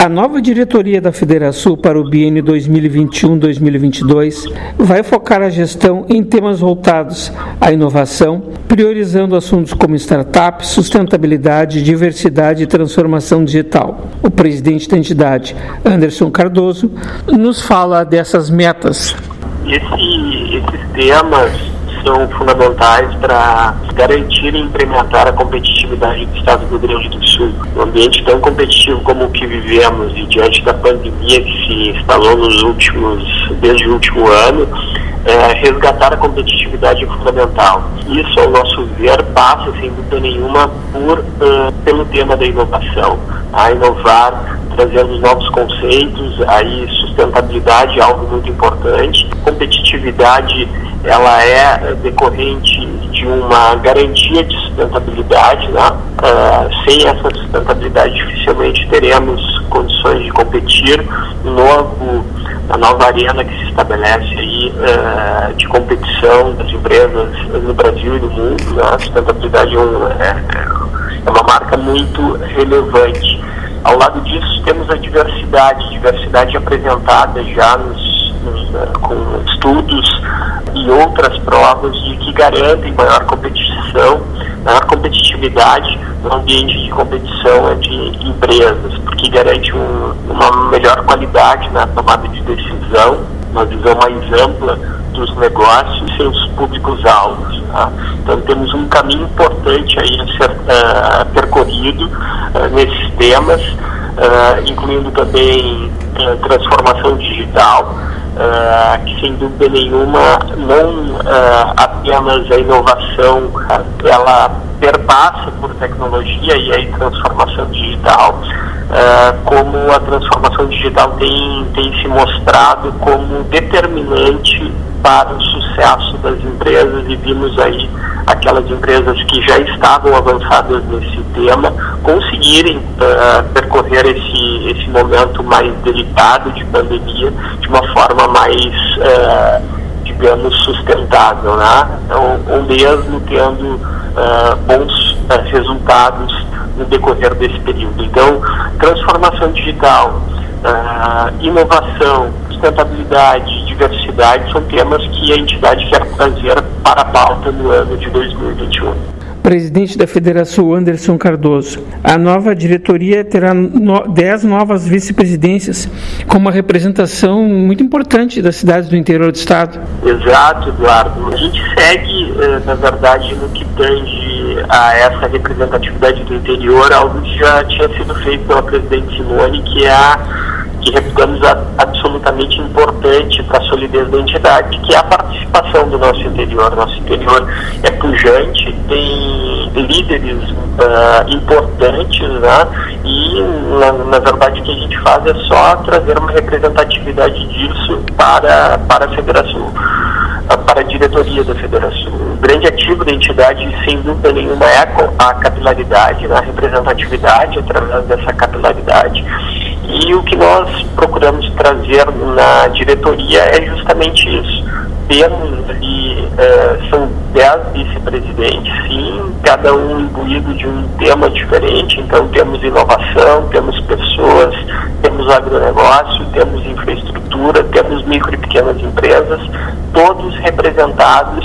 A nova diretoria da Federação para o biênio 2021-2022 vai focar a gestão em temas voltados à inovação, priorizando assuntos como startups, sustentabilidade, diversidade e transformação digital. O presidente da entidade, Anderson Cardoso, nos fala dessas metas. Esses temas são fundamentais para garantir e incrementar a competitividade do Estado do Rio Grande do Sul. Um ambiente tão competitivo como o que vivemos e diante da pandemia que se instalou desde o último ano, resgatar a competitividade é fundamental. Isso, ao nosso ver, passa, sem dúvida nenhuma, pelo tema da inovação. A inovar, trazendo novos conceitos, aí sustentabilidade é algo muito importante. Competitividade, ela é decorrente de uma garantia de sustentabilidade, né? Sem essa sustentabilidade dificilmente teremos condições de competir. A nova arena que se estabelece aí de competição das empresas no Brasil e no mundo, né? A sustentabilidade é uma marca muito relevante. Ao lado disso, temos a diversidade apresentada já com estudos e outras provas de que garantem maior competitividade no ambiente de competição entre empresas, porque garante uma melhor qualidade na tomada de decisão, uma visão mais ampla dos negócios e seus públicos-alvos. Tá? Então temos um caminho importante aí a ser percorrido nesses temas, incluindo também transformação digital, que sem dúvida nenhuma não apenas a inovação ela perpassa por tecnologia e aí transformação digital, como a transformação digital tem se mostrado como determinante para o sucesso das empresas, e vimos aí aquelas empresas que já estavam avançadas nesse tema conseguirem percorrer esse momento mais delicado de pandemia de uma forma mais, digamos, sustentável, né? Ou mesmo tendo bons resultados no decorrer desse período. Então, transformação digital, inovação, sustentabilidade, diversidade são temas que a entidade quer trazer para a pauta no ano de 2021. Presidente da Federação, Anderson Cardoso, a nova diretoria terá 10 novas vice-presidências, com uma representação muito importante das cidades do interior do estado. Exato, Eduardo. A gente segue, na verdade, no que tange a essa representatividade do interior, algo que já tinha sido feito pela presidente Simone, que reputamos absolutamente importante para a solidez da entidade, que é a participação do nosso interior. Nosso interior é pujante, tem líderes importantes, né? E na verdade o que a gente faz é só trazer uma representatividade disso para a Federação, para a diretoria da Federação. O grande ativo da entidade, sem dúvida nenhuma, é a capilaridade, a representatividade através dessa capilaridade. E o que nós procuramos trazer na diretoria é justamente isso. Temos ali, são 10 vice-presidentes, sim, cada um imbuído de um tema diferente. Então temos inovação, temos pessoas, temos agronegócio, temos infraestrutura, temos micro e pequenas empresas, todos representados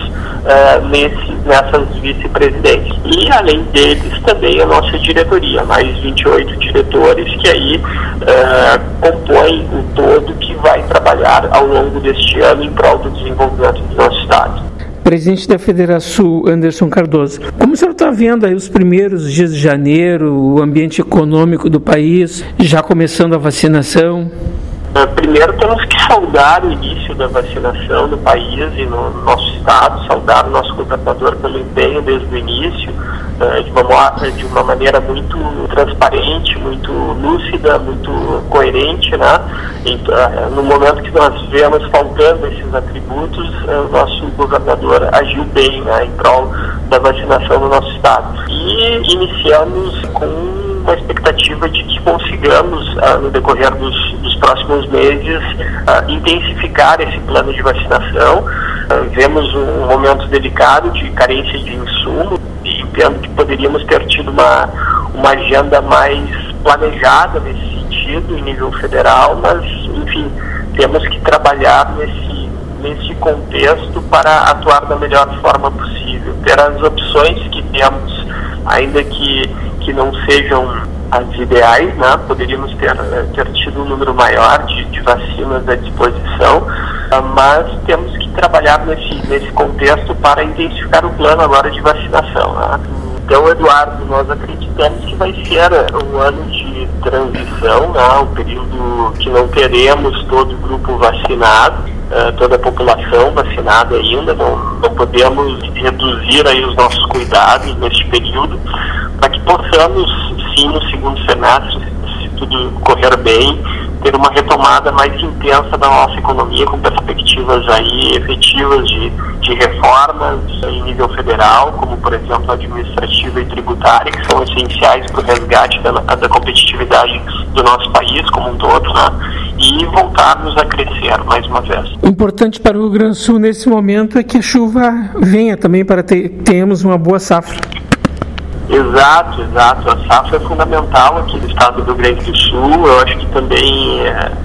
nessas vice-presidentes. E além deles também a nossa diretoria, mais 28 diretores que aí compõem o todo que vai trabalhar ao longo deste ano em prol do desenvolvimento do nosso estado. Presidente da Federação, Anderson Cardoso, como o senhor está vendo aí os primeiros dias de janeiro, o ambiente econômico do país, já começando a vacinação? Primeiro temos que saudar o início da vacinação no país e no nosso estado, saudar o nosso governador pelo empenho desde o início, de uma maneira muito transparente, muito lúcida, muito coerente, né? No momento que nós vemos faltando esses atributos, o nosso governador agiu bem, né, em prol da vacinação no nosso estado. E iniciamos com uma expectativa de que consigamos, no decorrer dos próximos meses, intensificar esse plano de vacinação. Vemos um momento delicado de carência de insumo e entendo que poderíamos ter tido uma agenda mais planejada nesse sentido. garantido em nível federal, mas, enfim, temos que trabalhar nesse contexto para atuar da melhor forma possível. Ter as opções que temos, ainda que não sejam as ideais, né? Poderíamos ter tido um número maior de vacinas à disposição, mas temos que trabalhar nesse contexto para intensificar o plano agora de vacinação, né? Então, Eduardo, nós acreditamos que vai ser um ano de transição, né? Um período que não teremos todo o grupo vacinado, toda a população vacinada ainda, não podemos reduzir aí os nossos cuidados neste período, para que possamos, sim, no segundo semestre, se tudo correr bem, ter uma retomada mais intensa da nossa economia, com perspectivas aí efetivas de reformas em nível federal, como, por exemplo, a administrativa e tributária, que são essenciais para o resgate da competitividade do nosso país como um todo, né? E voltarmos a crescer mais uma vez. O importante para o Rio Grande do Sul nesse momento é que a chuva venha também para tenhamos uma boa safra. Exato. A safra é fundamental aqui no estado do Rio Grande do Sul. Eu acho que também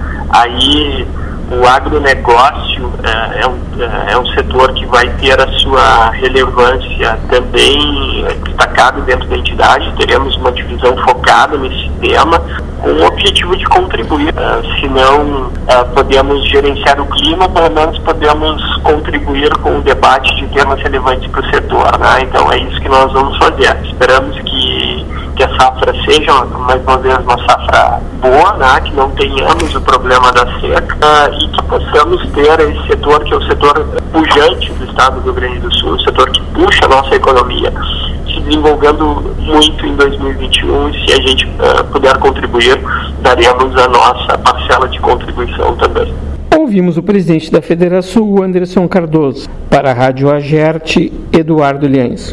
aí o agronegócio é um setor que vai ter a sua relevância também destacada dentro da entidade. Teremos uma divisão focada nesse tema, com o objetivo de contribuir. Se não podemos gerenciar o clima, pelo menos podemos contribuir com o debate de temas relevantes para o setor, né? Então é isso que nós vamos fazer. Esperamos que a safra seja, mais uma vez, uma safra boa, né? Que não tenhamos o problema da seca e que possamos ter esse setor, que é o setor pujante do estado do Rio Grande do Sul, o setor que puxa a nossa economia, se desenvolvendo muito em 2021, e se a gente puder contribuir, daremos a nossa parcela de contribuição também. Ouvimos o presidente da Federação, Anderson Cardoso. Para a Rádio Agerte, Eduardo Liães.